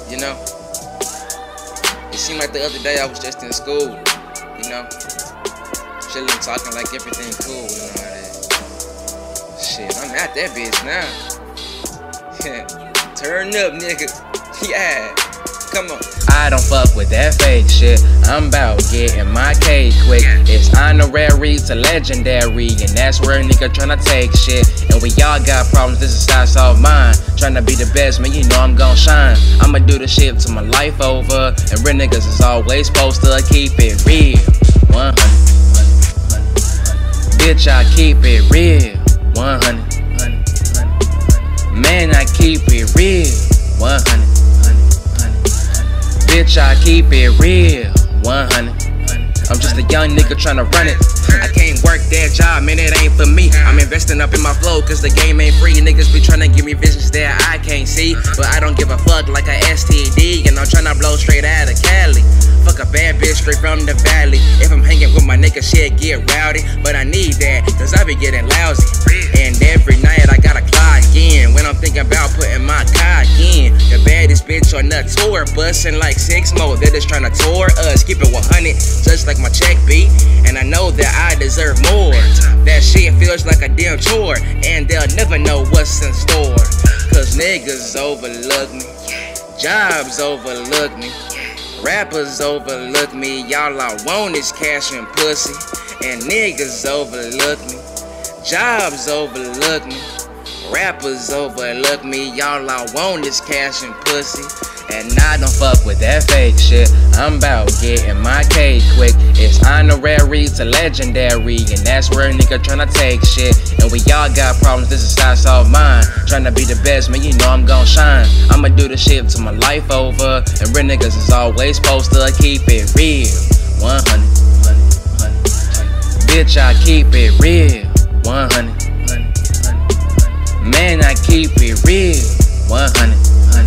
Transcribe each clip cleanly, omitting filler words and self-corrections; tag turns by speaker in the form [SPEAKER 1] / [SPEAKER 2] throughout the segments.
[SPEAKER 1] You know, it seemed like the other day I was just in school, you know, chilling, talking like everything cool, you know how that. Shit, I'm at that bitch now. Turn up, nigga. Yeah. Come on.
[SPEAKER 2] I don't fuck with that fake shit. I'm about getting my cake quick. It's honorary to legendary, and that's where a nigga tryna take shit. And we all got problems, this is how I solve mine. Tryna be the best, man, you know I'm gon' shine. I'ma do the shit till my life over. And real niggas is always supposed to keep it real. 100. Bitch, I keep it real. 100. Man, I keep it real. 100. Bitch, I keep it real. 100. I'm just a young nigga tryna run it.
[SPEAKER 1] I can't work that job, man, it ain't for me. I'm investing up in my flow, cause the game ain't free. Niggas be tryna give me visions that I can't see. But I don't give a fuck like a STD. And I'm tryna blow straight out of Cali. Fuck a bad bitch straight from the valley. If I'm hanging with my nigga, shit get rowdy. But I need that, cause I be getting lousy. And every night I gotta clock in. When I'm thinking about putting my cock in. The baddest bitch on the tour, bustin' like 6 more. They're just tryna tour us. Keep it 100, just like my check beat. And I know that I deserve more. That shit feels like a damn chore. And they'll never know what's in store. Cause niggas overlook me. Jobs overlook me. Rappers overlook me. Y'all I want is cash and pussy. And niggas overlook me. Jobs overlook me. Rappers overlook me. Y'all I want is cash and pussy.
[SPEAKER 2] And I don't fuck with that fake shit. I'm about getting my cake quick. It's honorary to legendary, and that's where a nigga tryna take shit. And we all got problems, this is how I solve mine. Tryna be the best, man, you know I'm gon' shine. I'ma do the shit till my life over. And real niggas is always supposed to keep it real. 100. Bitch, I keep it real. 100. Man, I keep it real. 100.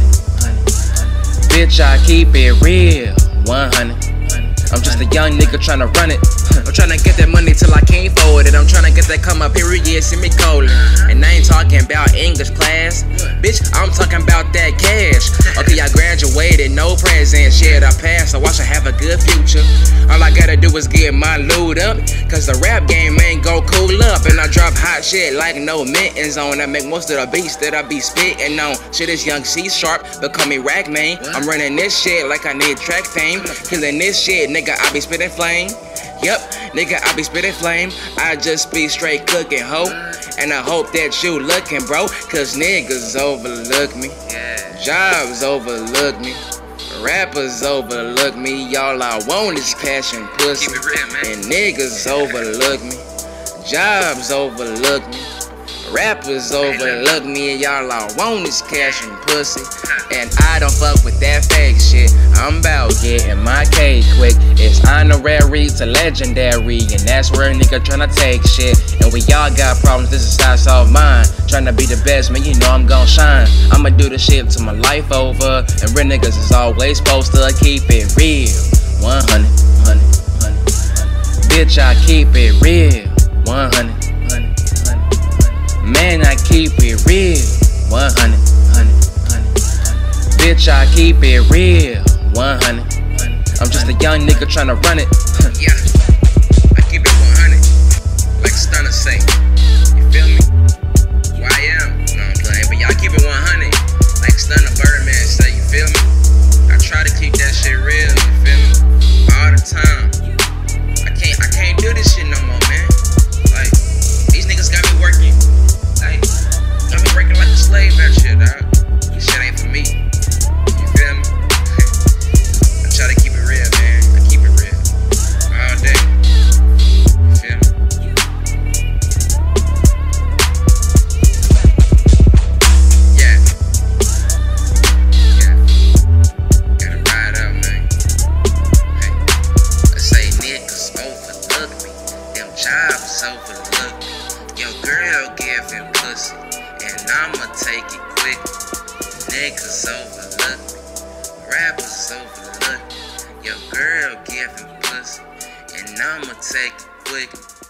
[SPEAKER 2] Bitch, I keep it real. 100. I'm just a young nigga tryna run it.
[SPEAKER 1] I'm tryna get that money till I can't fold it. I'm tryna get that come up period, semicolon. And I ain't talking about English class. Bitch, I'm talking about that cash. Okay, I graduated, no presents. Shit, I passed, so I should have a good future. All I gotta do is get my loot up. Cause the rap game ain't gon' cool up. And I drop hot shit like no mittens on. I make most of the beats that I be spitting on. Shit is young C sharp, but call me Rack Man. I'm running this shit like I need track fame. Killing this shit, nigga, I be spitting flame. Yep, nigga, I be spitting flame. I just be straight cooking, ho. And I hope that you looking, bro. Cause niggas overlook me. Jobs overlook me. Rappers overlook me. Y'all I want is cash and pussy.
[SPEAKER 2] Keep it real, man.
[SPEAKER 1] And niggas overlook me. Jobs overlook me. Rappers overlook me. And y'all I want is cash and pussy. And I don't fuck with that fake shit. I'm about
[SPEAKER 2] getting my cake quick. It's honorary to legendary, and that's where a nigga tryna take shit. And we all got problems, this is how I solve mine. Tryna be the best, man, you know I'm gon' shine. I'ma do the shit till my life over. And real niggas is always supposed to keep it real. 100. Bitch, I keep it real. 100. Man, I keep it real. 100. Bitch, I keep it real. 100. I'm just a young nigga tryna run it.
[SPEAKER 1] Yeah, I keep it 100. Like Stunner say. You feel me? Who I am? No, I'm playing. But y'all keep it 100. Like Stunner Birdman say. You feel me? I try to keep that shit real. You feel me? All the time. I can't do this shit no more, man. Like, these niggas got me working. Like, got me working like a slave and shit, dog. This shit ain't for me. You feel me? I try to keep it real, man. I keep it real. All day. You feel me? Yeah. Gotta ride out, man. Hey. Let's say niggas overlook me. Them jobs overlook me. Your girl giving pussy. And I'ma take it quick. Niggas overlook me. Rappers overlook me. Your girl giving pussy. And I'ma take it quick.